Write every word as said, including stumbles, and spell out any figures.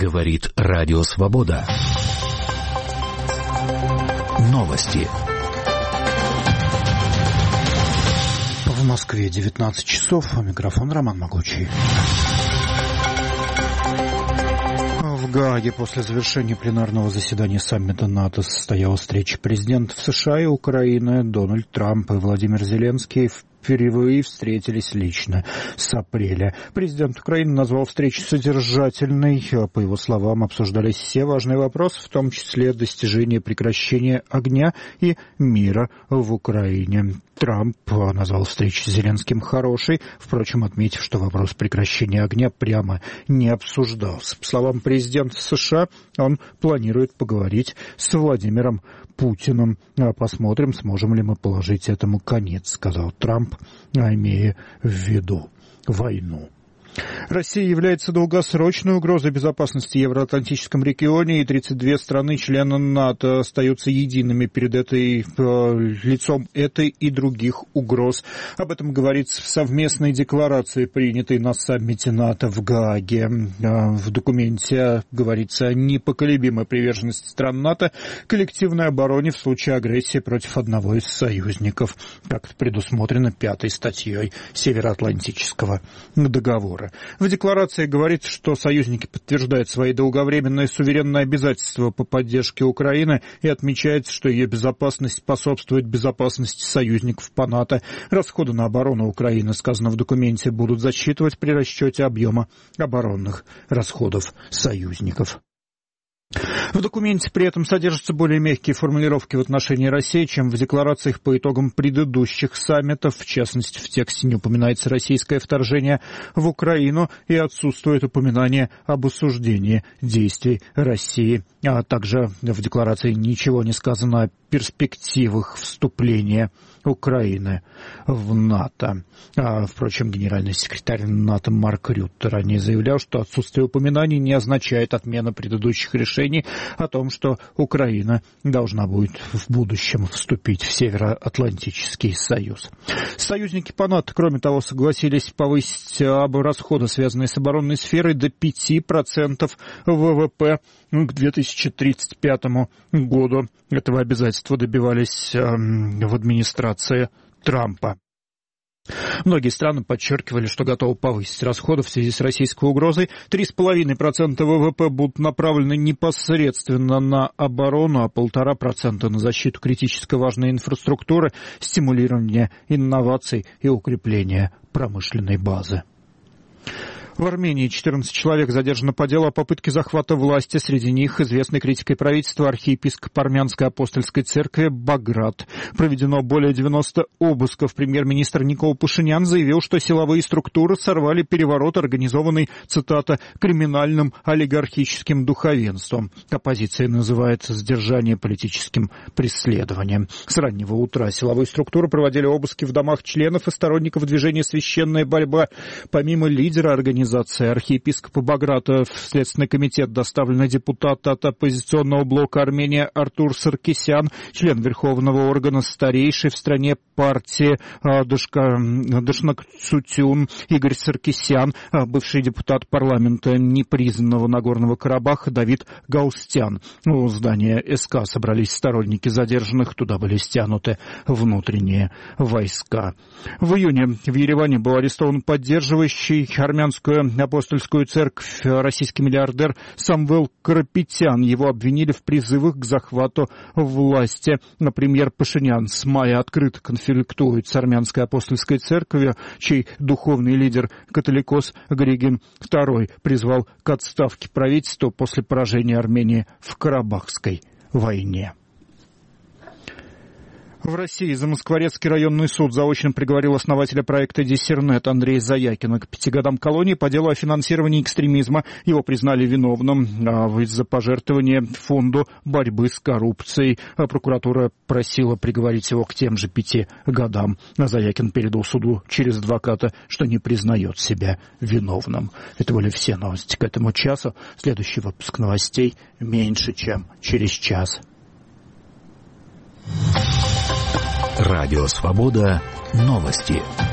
Говорит Радио Свобода. Новости. В Москве девятнадцать часов. Микрофон Роман Могучий. В Гааге после завершения пленарного заседания саммита НАТО состоялась встреча президентов США и Украины. Дональд Трамп и Владимир Зеленский впервые встретились лично с апреля. Президент Украины назвал встречу содержательной. По его словам, обсуждались все важные вопросы, в том числе достижение прекращения огня и мира в Украине. Трамп назвал встречу с Зеленским хорошей, впрочем, отметив, что вопрос прекращения огня прямо не обсуждался. По словам президента США, он планирует поговорить с Владимиром Путиным. Посмотрим, сможем ли мы положить этому конец, сказал Трамп, имея в виду войну. Россия является долгосрочной угрозой безопасности в евроатлантическом регионе, и тридцать две страны-члены НАТО остаются едиными перед этой, э, лицом этой и других угроз. Об этом говорится в совместной декларации, принятой на саммите НАТО в Гааге. Э, в документе говорится о непоколебимой приверженности стран НАТО коллективной обороне в случае агрессии против одного из союзников, как это предусмотрено пятой статьей Североатлантического договора. В декларации говорится, что союзники подтверждают свои долговременные суверенные обязательства по поддержке Украины и отмечается, что ее безопасность способствует безопасности союзников по НАТО. Расходы на оборону Украины, сказано в документе, будут засчитывать при расчете объема оборонных расходов союзников. В документе при этом содержатся более мягкие формулировки в отношении России, чем в декларациях по итогам предыдущих саммитов. В частности, в тексте не упоминается российское вторжение в Украину и отсутствует упоминание об осуждении действий России. А также в декларации ничего не сказано о перспективах вступления Украины в НАТО. А, впрочем, генеральный секретарь НАТО Марк Рютте ранее заявлял, что отсутствие упоминаний не означает отмену предыдущих решений о том, что Украина должна будет в будущем вступить в Североатлантический союз. Союзники по НАТО, кроме того, согласились повысить расходы, связанные с оборонной сферой, до пяти процентов ВВП к две тысячи тридцать пятому году. Этого обязательства добивались э, в администрации Трампа. Многие страны подчеркивали, что готовы повысить расходы в связи с российской угрозой. три целых пять десятых процента ВВП будут направлены непосредственно на оборону, а полтора процента на защиту критически важной инфраструктуры, стимулирование инноваций и укрепление промышленной базы. В Армении четырнадцать человек задержаны по делу о попытке захвата власти. Среди них известный критикой правительства архиепископ Армянской апостольской церкви Баграт. Проведено более девяноста обысков. Премьер-министр Никол Пашинян заявил, что силовые структуры сорвали переворот, организованный, цитата, криминальным олигархическим духовенством. Оппозиция называет задержание политическим преследованием. С раннего утра силовые структуры проводили обыски в домах членов и сторонников движения «Священная борьба». Помимо лидера организации архиепископа Баграта в Следственный комитет доставлены депутаты от оппозиционного блока Армения Артур Саркисян, член Верховного органа старейшей в стране партии Дашнакцутюн Игорь Саркисян, бывший депутат парламента непризнанного Нагорного Карабаха Давид Галстян. У здания СК собрались сторонники задержанных, туда были стянуты внутренние войска. В июне в Ереване был арестован поддерживающий армянскую апостольскую церковь российский миллиардер Самвел Карапетян. Его обвинили в призывах к захвату власти. Премьер Пашинян с мая открыто конфликтует с армянской апостольской церковью, чей духовный лидер католикос Григорий второй призвал к отставке правительства после поражения Армении в Карабахской войне. В России Замоскворецкий районный суд заочно приговорил основателя проекта «Диссернет» Андрея Заякина к пяти годам колонии по делу о финансировании экстремизма. Его признали виновным из-за пожертвования фонду борьбы с коррупцией. Прокуратура просила приговорить его к тем же пяти годам. Заякин передал суду через адвоката, что не признает себя виновным. Это были все новости к этому часу. Следующий выпуск новостей меньше, чем через час. Радио Свобода. Новости.